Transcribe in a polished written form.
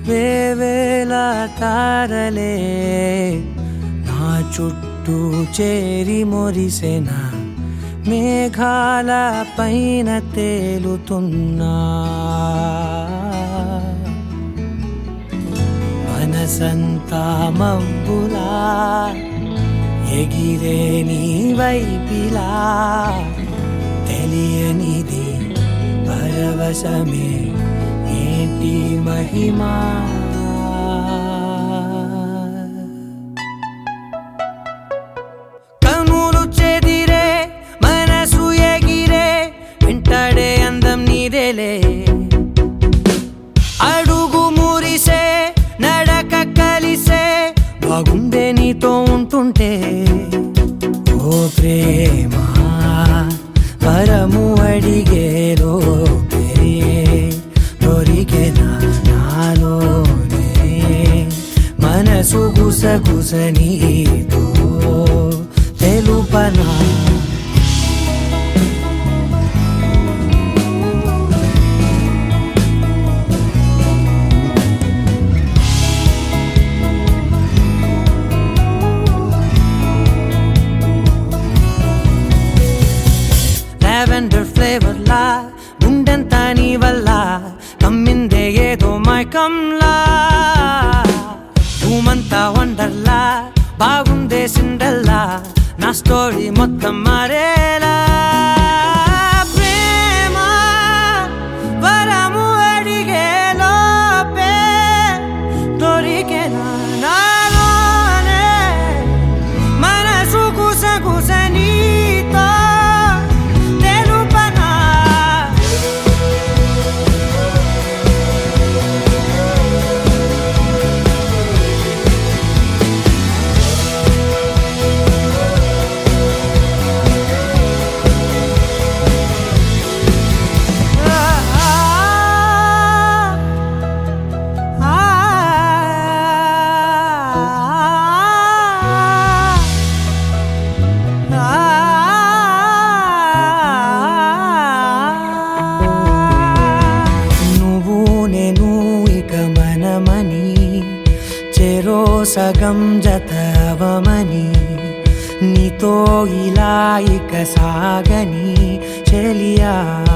వేవేల తారలే నా చుట్టూ చేరి మొరిసెనా మేఘాల పైన తేలుతున్నా మనసంతా మబ్బులా ఎగిరే నీ వైపిలా తెలియనిది పరవశమే ఏంటి మహిమా కనులు చెదిరే మనసు ఎగిరే వెంటాడే అందం నీదేలే అడుగు మురిసే నడక కలిసే బాగుందే నీతో ఉంటుంటే ఓ ప్రేమ వరము అడిగేలోపే దొరికెనా నాలోనే మనసు గుసగుస నీతో తెలుపనా లావెండర్ ఫ్లేవర్ లా గుండెంతా నీ వల్ల కమ్మిందే ఏదో మైకంలా భూమంతా వండర్లా బాగుందే సిండల్లా నా స్టోరీ మొత్తం మారేలా ప్రేమ వరము అడిగే లోపే దొరికెనా నాలోనే మనసు గుసగుస నీతో చెరో సగం జతవమని నీతో ఇలా ఇక సాగని చెలియా